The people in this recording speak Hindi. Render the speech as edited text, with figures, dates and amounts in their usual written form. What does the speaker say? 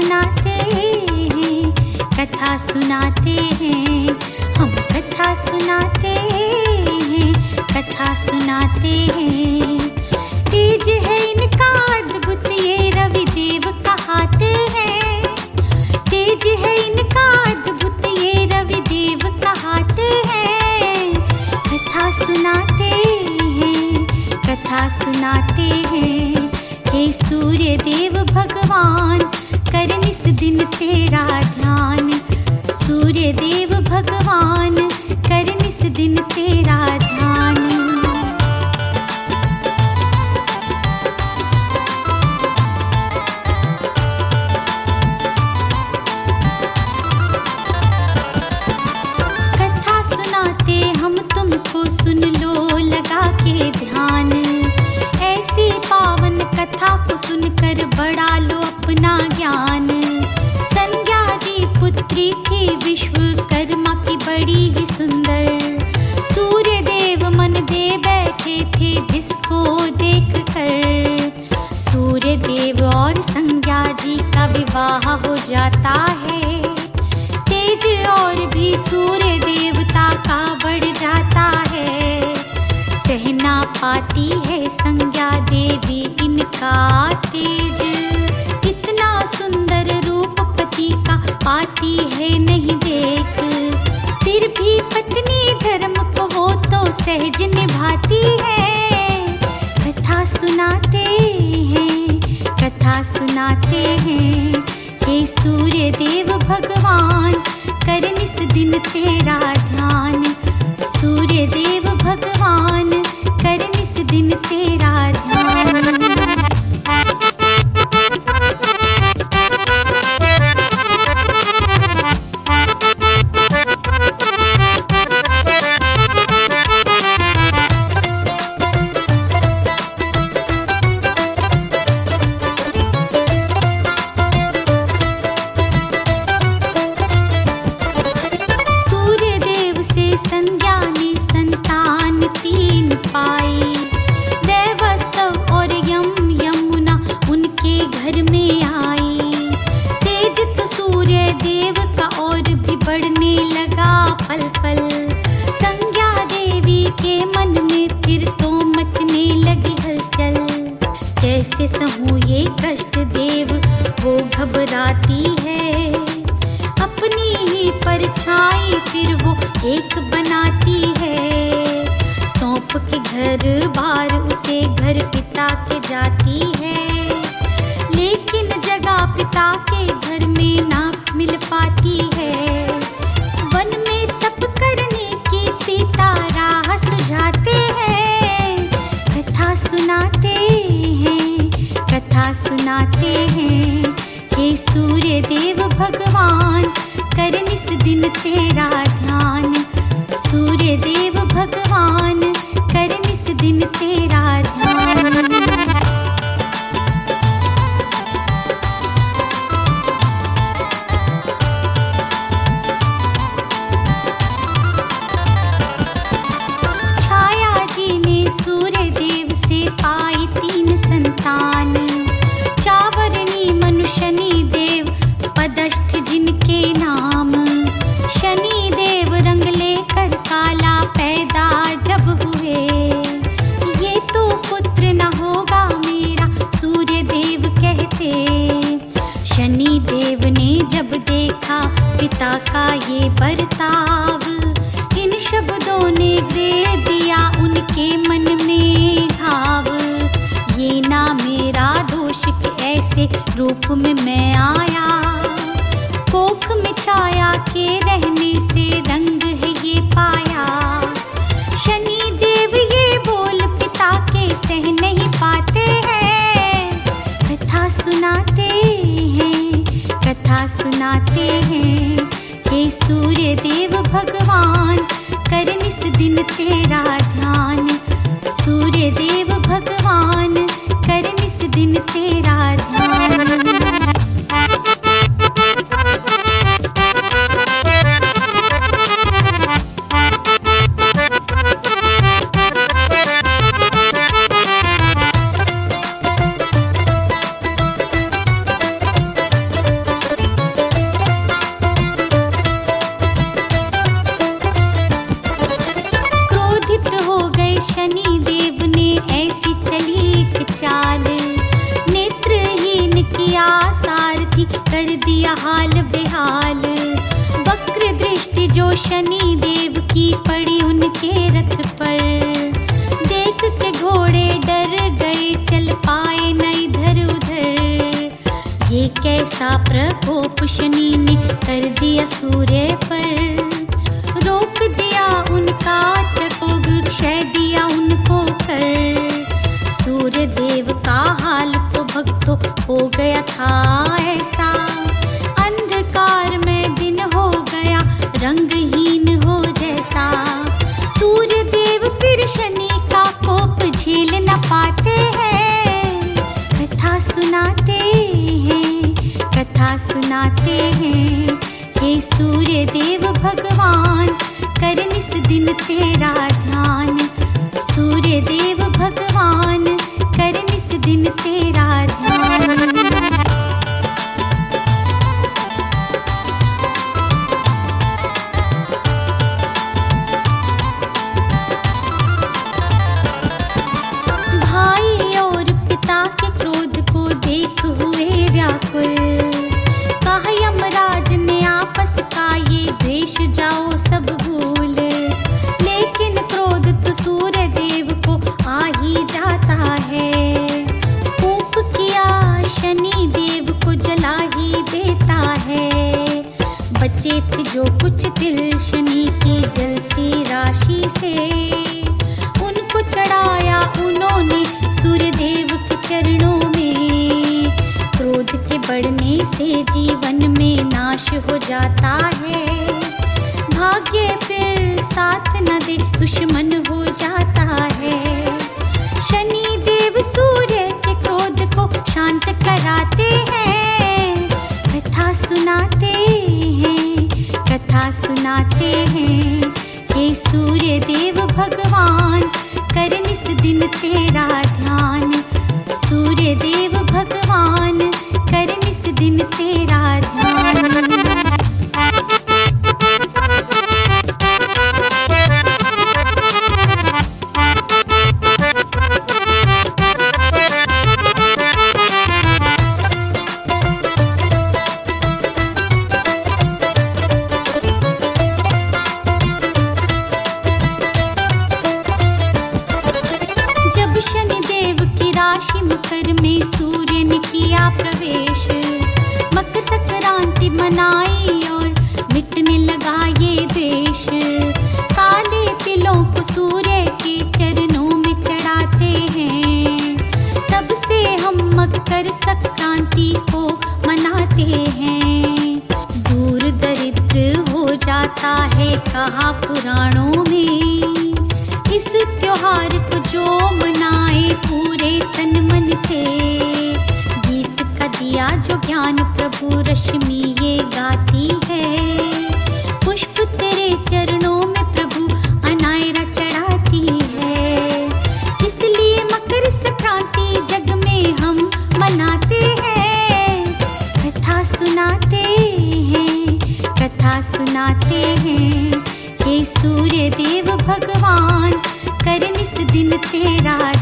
सुनाते हैं, कथा सुनाते हैं, हम कथा सुनाते हैं, कथा सुनाते हैं। तेज है इनका अद्भुत ये रविदेव कहाते हैं, तेज है इनका अद्भुत ये रविदेव कहाते हैं। कथा सुनाते हैं, कथा सुनाते हैं। हे सूर्य देव भगवान कर निस दिन तेरा ध्यान, सूर्य देव भगवान कर निस दिन तेरा ध्यान। कथा सुनाते हम तुमको, सुन लो लगा के ध्यान, ऐसी पावन कथा को सुनकर बढ़ा लो अपना ज्ञान। संज्ञा जी पुत्री थी विश्वकर्मा की बड़ी ही सुंदर, सूर्य देव मन दे बैठे थे जिसको देख कर। सूर्य देव और संज्ञा जी का विवाह हो जाता है, तेज और भी सूर्य देवता का बढ़ जाता है। सहना पाती है संज्ञा देवी इनका तेज, इतना सुंदर रूप पति का पाती है नहीं देख। फिर भी पत्नी धर्म को हो तो सहज निभाती है। कथा सुनाते हैं, कथा सुनाते हैं। हे सूर्य देव भगवान कर निस दिन तेरा ध्यान, सूर्य देव भगवान कर निस दिन तेरा ध्यान। सूर्य देव से संज्ञा ने संतान तीन पाई, देवस्तव और यमुना उनके घर में आई। तेज तो सूर्य देव का और भी बढ़ने लगा पल पल, संज्ञा देवी के मन में फिर तो मचने लगी हलचल। कैसे सहूँ ये कष्ट देव वो घबराती है, अपनी ही परछाई फिर वो एक बनाती है। सौंप के घर बार उसे घर पिता के जाती है, लेकिन जगह पिता के घर में ना मिल पाती है। वन में तप करने की पिता राह सुझाते हैं। कथा सुनाते हैं, कथा सुनाते हैं। हे सूर्य देव भगवान कर निस दिन तेरा ध्यान, सूर्य देव भगवान कर निस दिन तेरा ध्यान। छाया जी ने सूर्य देव से पाई तीन संतान, चावरनी मनु शनि देव पदस्थ जिनके नाम। शनि देव रंग लेकर काला पैदा जब हुए, ये तो पुत्र न होगा मेरा सूर्य देव कहते। शनि देव ने जब देखा पिता का ये बर्ताव, इन शब्दों ने दे दिया उनके मन में घाव। ये ना मेरा दोष कि ऐसे रूप में मैं आया, कोख में छाया के रहने से रंग है ये पाया। शनि देव ये बोल पिता के सह नहीं पाते हैं। कथा सुनाते हैं, कथा सुनाते हैं। हे सूर्य देव भगवान कर निस दिन तेरा ध्यान, सूर्य देव भगवान कर निस दिन तेरा ध्यान। हाल बेहाल। वक्र दृष्टि जो शनि देव की पड़ी उनके रथ पर, देख के घोड़े डर गए चल पाए न इधर उधर। ये कैसा प्रकोप शनि ने कर दिया सूर्य पर, रोक दिया उनका चकोग क्षय दिया उनको कर। सूर्य देव का हाल तो भक्तों हो गया था ऐसा, अंधकार में दिन हो गया रंगहीन हो जैसा। सूर्य देव फिर शनि का कोप झेल न पाते हैं, कथा सुनाते हैं, कथा सुनाते हैं। हे सूर्य देव भगवान कर निस दिन तेरा ध्यान, सूर्य देव भगवान कर निस दिन तेरा ध्यान। भाई और पिता के क्रोध को देख हुए व्याकुल, कहा यमराज ने आपस का ये द्वेष जाओ सब भूल। लेकिन क्रोध तो सूर्य देव को आ ही जाता है, कोप किया शनि देव को जला ही देता है। बचे थे जो कुछ तिल शनि की जलती राशि से, उनको चढ़ाया उन्होंने सूर्य देव के चरणों में। क्रोध के बढ़ने से जीवन में नाश हो जाता है, भाग्य फिर साथ न दे दुश्मन हो जाता है। शनि देव सूर्य के क्रोध को शांत कराते हैं, कथा सुनाते हैं, कथा सुनाते हैं। हे सूर्य देव भगवान कर निस दिन तेरा ध्यान, सूर्य देव भगवान कर निस दिन तेरा ध्यान। जब शनि देव की राशि मकर में सूर्य ने किया प्रवेश, मकर संक्रांति मनाई और मिटने लगा ये देश। काले तिलों को सूर्य के चरणों में चढ़ाते हैं, तब से हम मकर संक्रांति को मनाते हैं। दूर दरिद्र हो जाता है कहा पुराणों में, इस त्योहार को जो मनाए पूरे तन मन से। गीत का दिया जो ज्ञान प्रभु रश्मि ये गाती है, पुष्प तेरे चरणों में प्रभु अनायरा चढ़ाती है। इसलिए मकर संक्रांति जग में हम मनाते हैं, कथा सुनाते हैं, कथा सुनाते हैं। हे सूर्य देव भगवान कर निस दिन तेरा